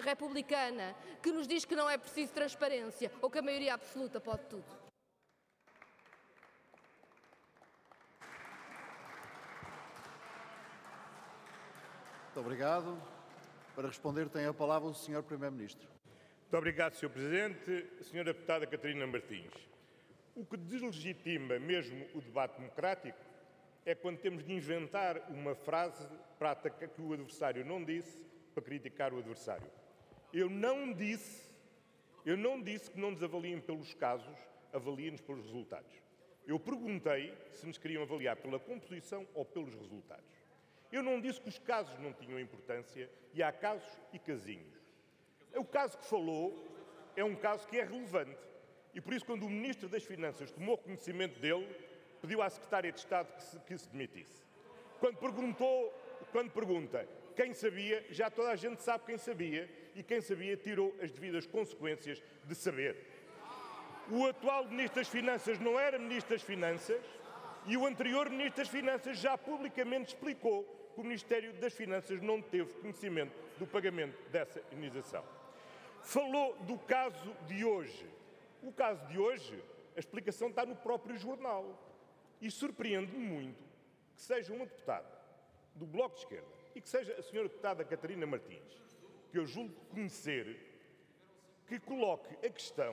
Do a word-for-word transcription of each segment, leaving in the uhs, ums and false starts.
republicana que nos diz que não é preciso transparência ou que a maioria absoluta pode tudo. Muito obrigado. Para responder tem a palavra o senhor Primeiro-Ministro. Muito obrigado, senhor Presidente. Senhora Deputada Catarina Martins, o que deslegitima mesmo o debate democrático é quando temos de inventar uma frase para atacar que o adversário não disse, para criticar o adversário. Eu não disse, eu não disse que não nos avaliem pelos casos, avaliem-nos pelos resultados. Eu perguntei se nos queriam avaliar pela composição ou pelos resultados. Eu não disse que os casos não tinham importância, e há casos e casinhos. O caso que falou é um caso que é relevante. E por isso, quando o Ministro das Finanças tomou conhecimento dele, pediu à Secretária de Estado que se, que se demitisse. Quando perguntou, quando pergunta quem sabia, já toda a gente sabe quem sabia, e quem sabia tirou as devidas consequências de saber. O atual Ministro das Finanças não era Ministro das Finanças, e o anterior Ministro das Finanças já publicamente explicou que o Ministério das Finanças não teve conhecimento do pagamento dessa indenização. Falou do caso de hoje. O caso de hoje, a explicação está no próprio jornal. E surpreende-me muito que seja uma deputada do Bloco de Esquerda e que seja a senhora deputada Catarina Martins, que eu julgo conhecer, que coloque a questão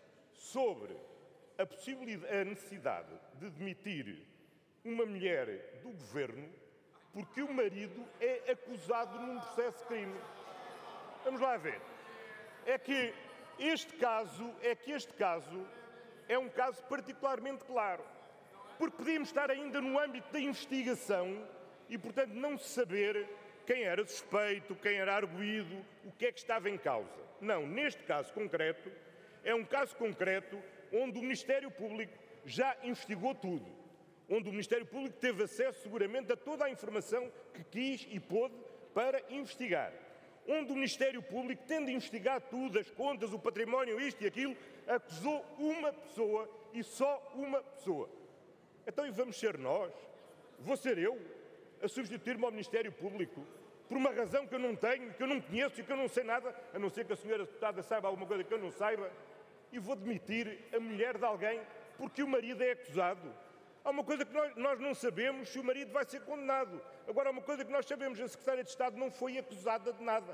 sobre a possibilidade, a necessidade de demitir uma mulher do governo porque o marido é acusado num processo de crime. Vamos lá ver. É que este caso, é que este caso é um caso particularmente claro, porque podíamos estar ainda no âmbito da investigação e, portanto, não saber quem era suspeito, quem era arguido, o que é que estava em causa. Não, neste caso concreto, é um caso concreto onde o Ministério Público já investigou tudo, onde o Ministério Público teve acesso seguramente a toda a informação que quis e pôde para investigar, onde o Ministério Público, tendo investigado tudo, as contas, o património, isto e aquilo, acusou uma pessoa e só uma pessoa. Então, e vamos ser nós? Vou ser eu a substituir-me ao Ministério Público por uma razão que eu não tenho, que eu não conheço e que eu não sei nada, a não ser que a senhora deputada saiba alguma coisa que eu não saiba, e vou demitir a mulher de alguém porque o marido é acusado. Há uma coisa que nós, nós não sabemos se o marido vai ser condenado. Agora, há uma coisa que nós sabemos, a Secretária de Estado não foi acusada de nada.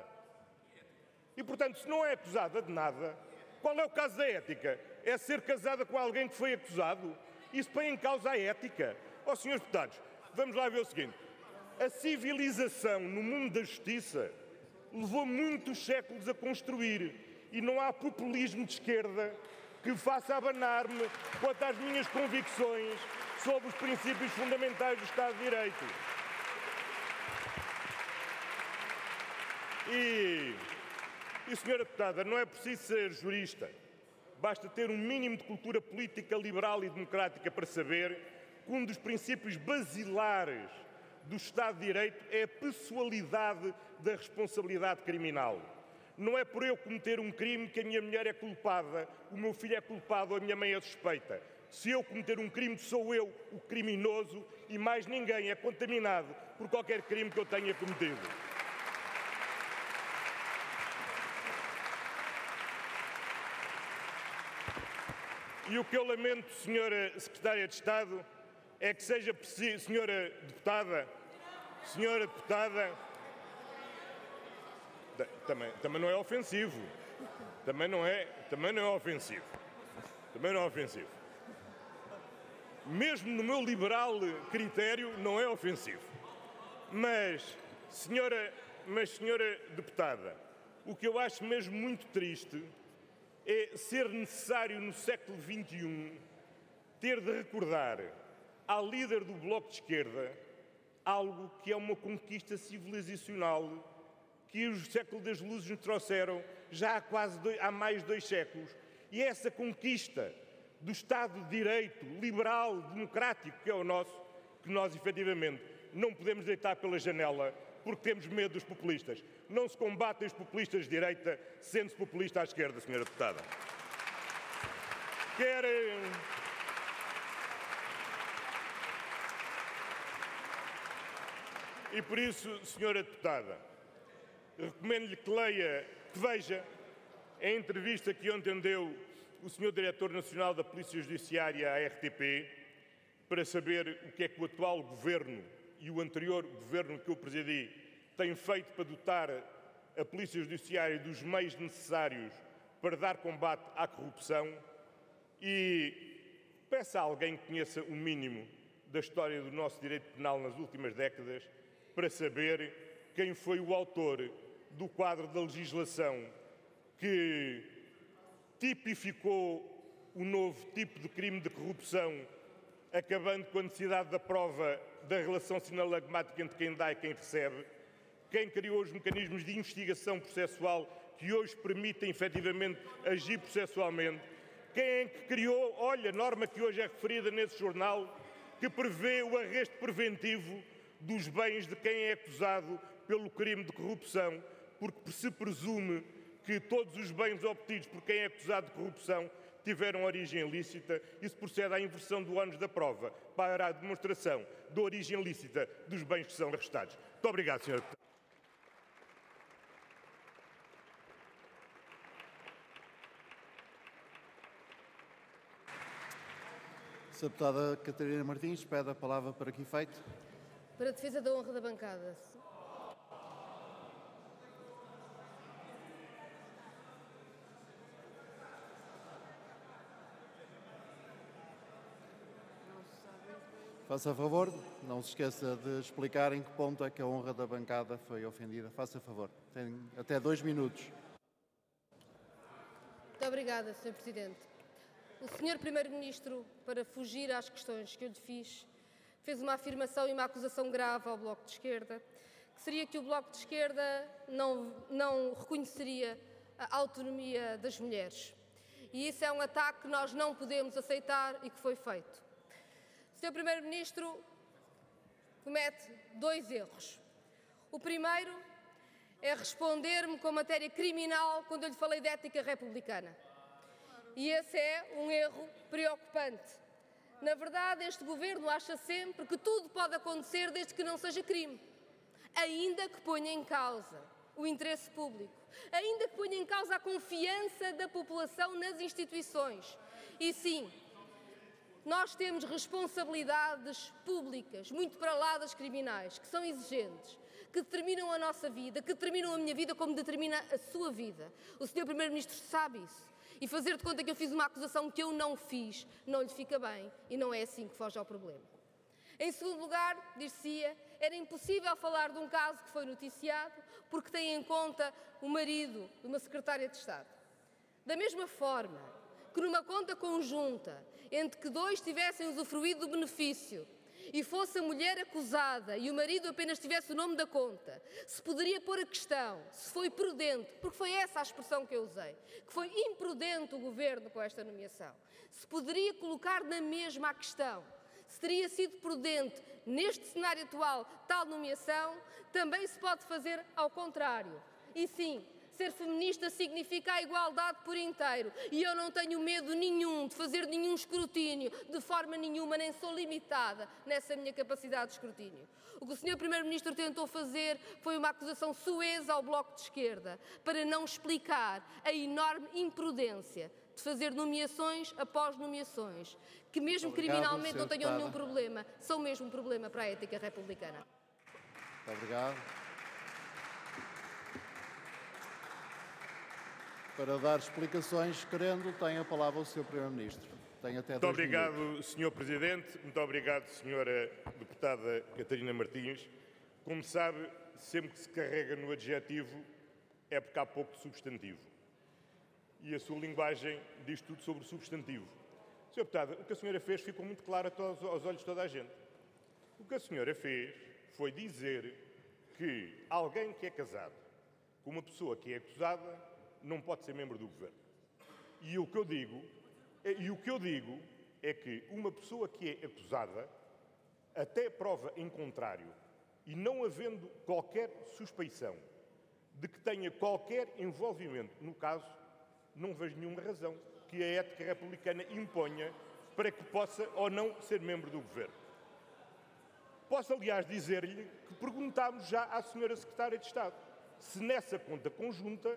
E, portanto, se não é acusada de nada, qual é o caso da ética? É ser casada com alguém que foi acusado? Isso põe em causa a ética. Ó, oh, senhores deputados, vamos lá ver o seguinte. A civilização no mundo da justiça levou muitos séculos a construir e não há populismo de esquerda que faça abanar-me quanto às minhas convicções sobre os princípios fundamentais do Estado de Direito. E, e, senhora deputada, não é preciso ser jurista. Basta ter um mínimo de cultura política liberal e democrática para saber que um dos princípios basilares do Estado de Direito é a pessoalidade da responsabilidade criminal. Não é por eu cometer um crime que a minha mulher é culpada, o meu filho é culpado ou a minha mãe é suspeita. Se eu cometer um crime, sou eu o criminoso e mais ninguém é contaminado por qualquer crime que eu tenha cometido. E o que eu lamento, senhora Secretária de Estado, é que seja preciso, senhora Deputada, senhora Deputada, também, também não é ofensivo, também não é, também não é ofensivo, também não é ofensivo. Mesmo no meu liberal critério, não é ofensivo. Mas, senhora, mas, senhora Deputada, o que eu acho mesmo muito triste é ser necessário no século vinte e um ter de recordar à líder do Bloco de Esquerda algo que é uma conquista civilizacional que o século das luzes nos trouxeram já há quase dois, há mais de dois séculos. E essa conquista do Estado de Direito liberal, democrático, que é o nosso, que nós efetivamente não podemos deitar pela janela porque temos medo dos populistas. Não se combatem os populistas de direita sendo-se populista à esquerda, senhora Deputada. Quer... E por isso, senhora Deputada, recomendo-lhe que leia, Porque veja, a entrevista que ontem deu o senhor Diretor Nacional da Polícia Judiciária à R T P, para saber o que é que o atual Governo e o anterior Governo que eu presidi têm feito para dotar a Polícia Judiciária dos meios necessários para dar combate à corrupção, e peça a alguém que conheça o mínimo da história do nosso direito penal nas últimas décadas para saber quem foi o autor do quadro da legislação que tipificou o novo tipo de crime de corrupção, acabando com a necessidade da prova da relação sinalagmática entre quem dá e quem recebe, quem criou os mecanismos de investigação processual que hoje permitem efetivamente agir processualmente, quem é que criou, olha, a norma que hoje é referida nesse jornal, que prevê o arresto preventivo dos bens de quem é acusado pelo crime de corrupção, porque se presume que todos os bens obtidos por quem é acusado de corrupção tiveram origem ilícita e se procede à inversão do ónus da prova para a demonstração da origem ilícita dos bens que são arrestados. Muito obrigado, senhor Deputado. senhora Deputada Catarina Martins, pede a palavra para que efeito? Para a defesa da honra da bancada. Faça favor, não se esqueça de explicar em que ponto é que a honra da bancada foi ofendida. Faça favor, tem até dois minutos. Muito obrigada, senhor Presidente. O senhor Primeiro-Ministro, para fugir às questões que eu lhe fiz, fez uma afirmação e uma acusação grave ao Bloco de Esquerda, que seria que o Bloco de Esquerda não, não reconheceria a autonomia das mulheres. E isso é um ataque que nós não podemos aceitar e que foi feito. O senhor Primeiro-Ministro comete dois erros. O primeiro é responder-me com matéria criminal quando eu lhe falei de ética republicana. E esse é um erro preocupante. Na verdade, este Governo acha sempre que tudo pode acontecer desde que não seja crime, ainda que ponha em causa o interesse público, ainda que ponha em causa a confiança da população nas instituições. E sim, nós temos responsabilidades públicas, muito para lá das criminais, que são exigentes, que determinam a nossa vida, que determinam a minha vida como determina a sua vida. O senhor Primeiro-Ministro sabe isso. E fazer de conta que eu fiz uma acusação que eu não fiz não lhe fica bem e não é assim que foge ao problema. Em segundo lugar, dir-se-ia, era impossível falar de um caso que foi noticiado porque tem em conta o marido de uma secretária de Estado. Da mesma forma que numa conta conjunta entre que dois tivessem usufruído do benefício e fosse a mulher acusada e o marido apenas tivesse o nome da conta, se poderia pôr a questão se foi prudente, porque foi essa a expressão que eu usei, que foi imprudente o Governo com esta nomeação, se poderia colocar na mesma a questão se teria sido prudente neste cenário atual tal nomeação, também se pode fazer ao contrário. E sim, ser feminista significa a igualdade por inteiro e eu não tenho medo nenhum de fazer nenhum escrutínio, de forma nenhuma, nem sou limitada nessa minha capacidade de escrutínio. O que o senhor Primeiro-Ministro tentou fazer foi uma acusação soeza ao Bloco de Esquerda para não explicar a enorme imprudência de fazer nomeações após nomeações, que mesmo Obrigado, criminalmente não tenham deputada. nenhum problema, são mesmo um problema para a ética republicana. Muito obrigado. Para dar explicações, querendo, tem a palavra o senhor Primeiro-Ministro. Tem até Muito dois obrigado, minutos. senhor Presidente. Muito obrigado, senhora Deputada Catarina Martins. Como sabe, sempre que se carrega no adjetivo é porque há pouco de substantivo. E a sua linguagem diz tudo sobre o substantivo. senhora Deputada, o que a senhora fez ficou muito claro aos olhos de toda a gente. O que a senhora fez foi dizer que alguém que é casado com uma pessoa que é acusada não pode ser membro do Governo. E o que eu digo, e o que eu digo é que uma pessoa que é acusada, até prova em contrário, e não havendo qualquer suspeição de que tenha qualquer envolvimento no caso, não vejo nenhuma razão que a ética republicana imponha para que possa ou não ser membro do Governo. Posso, aliás, dizer-lhe que perguntámos já à senhora Secretária de Estado se nessa conta conjunta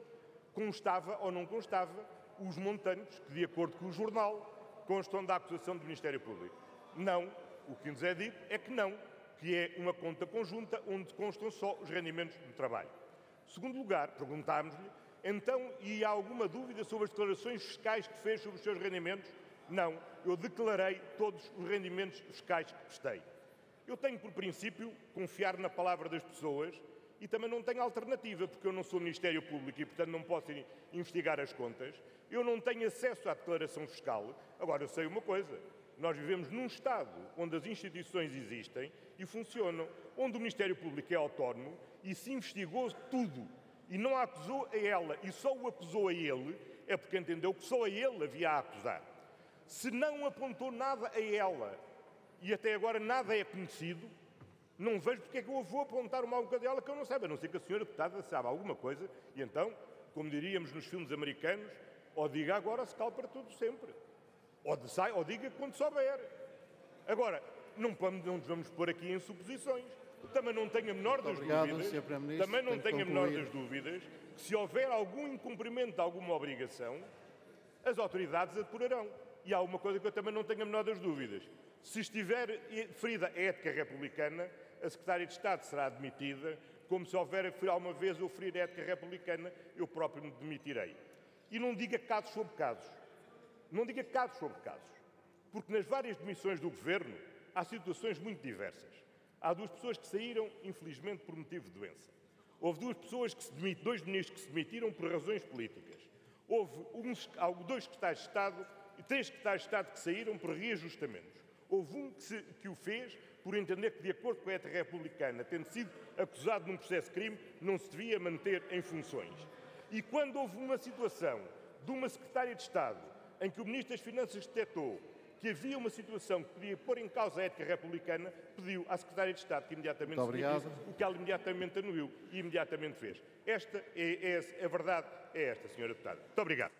constava ou não constava os montantes que, de acordo com o jornal, constam da acusação do Ministério Público. Não. O que nos é dito é que não, que é uma conta conjunta onde constam só os rendimentos do trabalho. Segundo lugar, perguntámos-lhe, então, e há alguma dúvida sobre as declarações fiscais que fez sobre os seus rendimentos? Não. Eu declarei todos os rendimentos fiscais que prestei. Eu tenho, por princípio, confiar na palavra das pessoas e também não tenho alternativa, porque eu não sou Ministério Público e, portanto, não posso ir investigar as contas. Eu não tenho acesso à declaração fiscal. Agora, eu sei uma coisa. Nós vivemos num Estado onde as instituições existem e funcionam, onde o Ministério Público é autónomo e se investigou tudo e não a acusou a ela e só o acusou a ele, é porque entendeu que só a ele havia a acusar. Se não apontou nada a ela e até agora nada é conhecido, não vejo porque é que eu vou apontar uma algo dela que eu não saiba, a não ser que a senhora deputada saiba alguma coisa e então, como diríamos nos filmes americanos, ou diga agora se cala para tudo sempre. Ou, de, sai, ou diga quando souber. Agora, não, não nos vamos pôr aqui em suposições. Também não tenho a menor das Obrigado, dúvidas, também não tenho a menor das dúvidas que se houver algum incumprimento de alguma obrigação, as autoridades apurarão. E há uma coisa que eu também não tenho a menor das dúvidas. Se estiver ferida a ética republicana, a Secretária de Estado será demitida, como se houver alguma vez eu ferir a ética republicana, eu próprio me demitirei. E não diga casos sobre casos. Não diga casos sobre casos, porque nas várias demissões do Governo há situações muito diversas. Há duas pessoas que saíram, infelizmente, por motivo de doença. Houve duas pessoas que se demitem, dois ministros que se demitiram por razões políticas. Houve uns, dois secretários de Estado e três secretários de Estado que saíram por reajustamentos. Houve um que, se, que o fez por entender que, de acordo com a ética republicana, tendo sido acusado de um processo de crime, não se devia manter em funções. E quando houve uma situação de uma secretária de Estado em que o Ministro das Finanças detectou que havia uma situação que podia pôr em causa a ética republicana, pediu à Secretária de Estado que imediatamente se demitisse, o que ela imediatamente anuiu e imediatamente fez. Esta é, é a verdade, é esta, senhora Deputada. Muito obrigado.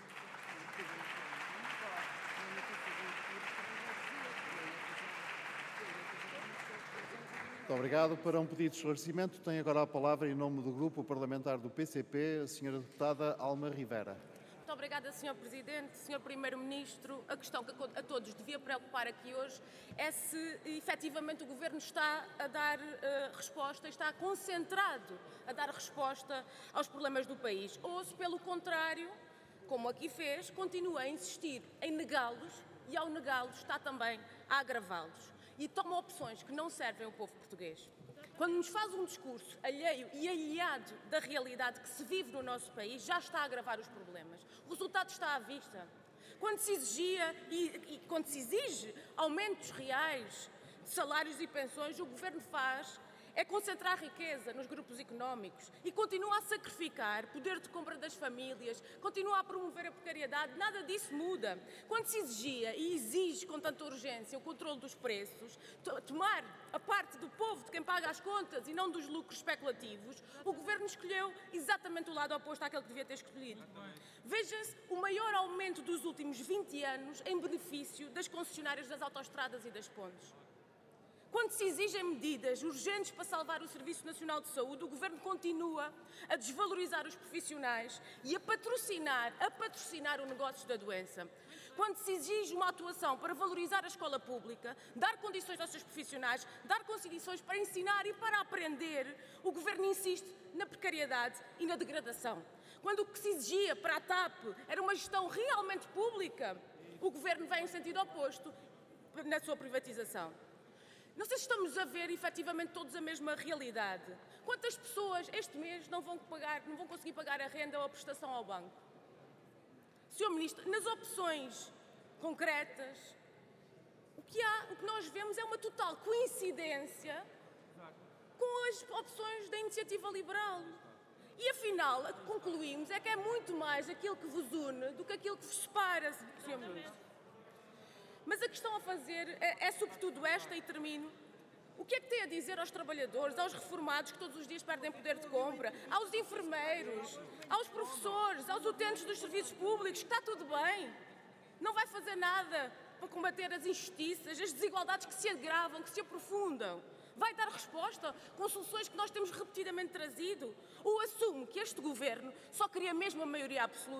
Muito obrigado. Para um pedido de esclarecimento, tem agora a palavra, em nome do Grupo Parlamentar do P C P, a senhora Deputada Alma Rivera. Muito obrigada, senhor Presidente, senhor Primeiro-Ministro. A questão que a todos devia preocupar aqui hoje é se, efetivamente, o Governo está a dar uh, resposta, está concentrado a dar resposta aos problemas do país, ou se, pelo contrário, como aqui fez, continua a insistir em negá-los e, ao negá-los, está também a agravá-los. E toma opções que não servem ao povo português. Quando nos faz um discurso alheio e aliado da realidade que se vive no nosso país, já está a agravar os problemas. O resultado está à vista. Quando se exigia e, e quando se exige aumentos reais de salários e pensões, o Governo faz é concentrar riqueza nos grupos económicos e continua a sacrificar poder de compra das famílias, continua a promover a precariedade, nada disso muda. Quando se exigia e exige com tanta urgência o controle dos preços, tomar a parte do povo, de quem paga as contas e não dos lucros especulativos, o Governo escolheu exatamente o lado oposto àquele que devia ter escolhido. Veja-se o maior aumento dos últimos vinte anos em benefício das concessionárias das autoestradas e das pontes. Quando se exigem medidas urgentes para salvar o Serviço Nacional de Saúde, o Governo continua a desvalorizar os profissionais e a patrocinar, a patrocinar o negócio da doença. Quando se exige uma atuação para valorizar a escola pública, dar condições aos seus profissionais, dar condições para ensinar e para aprender, o Governo insiste na precariedade e na degradação. Quando o que se exigia para a TAP era uma gestão realmente pública, o Governo vai em sentido oposto na sua privatização. Não sei se estamos a ver, efetivamente, todos a mesma realidade. Quantas pessoas este mês não vão, pagar, não vão conseguir pagar a renda ou a prestação ao banco? senhor Ministro, nas opções concretas, o que, há, o que nós vemos é uma total coincidência com as opções da iniciativa liberal. E, afinal, a que concluímos é que é muito mais aquilo que vos une do que aquilo que vos separa, senhor Ministro. Mas a questão a fazer é, é sobretudo esta, e termino. O que é que tem a dizer aos trabalhadores, aos reformados que todos os dias perdem poder de compra, aos enfermeiros, aos professores, aos utentes dos serviços públicos, que está tudo bem? Não vai fazer nada para combater as injustiças, as desigualdades que se agravam, que se aprofundam. vai dar resposta com soluções que nós temos repetidamente trazido? Ou assume que este governo só queria mesmo a maioria absoluta